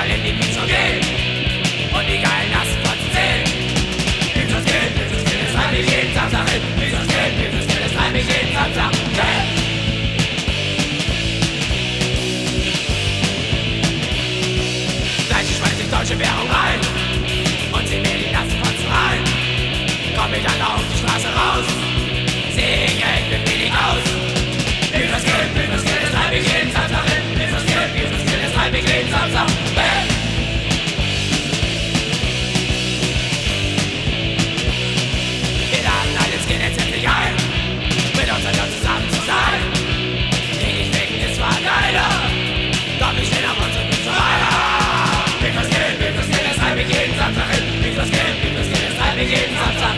mal in die Pizza gehen und die geilen Assenfotzen sehen. Pizza gehen, das treibt mich jeden Samstag hin. Pizza gehen, das treibt mich jeden Samstag hin. Gleich schmeiß ich deutsche Währung rein und zieh mir die Assenfotzen rein. Komm ich dann auf die Straße raus, seh Geld mit wenig aus. Pizza gehen, das treibt mich jeden Samstag hin. Pizza gehen, das treibt mich jeden Samstag hin. Mit uns alle zusammen zu sein. Ich denke, es war geiler, doch wir stehen auf unsere Füße weiter. Pizza gehen, das treibt mich jeden Samstag hin. Pizza gehen, das treibt mich jeden Samstag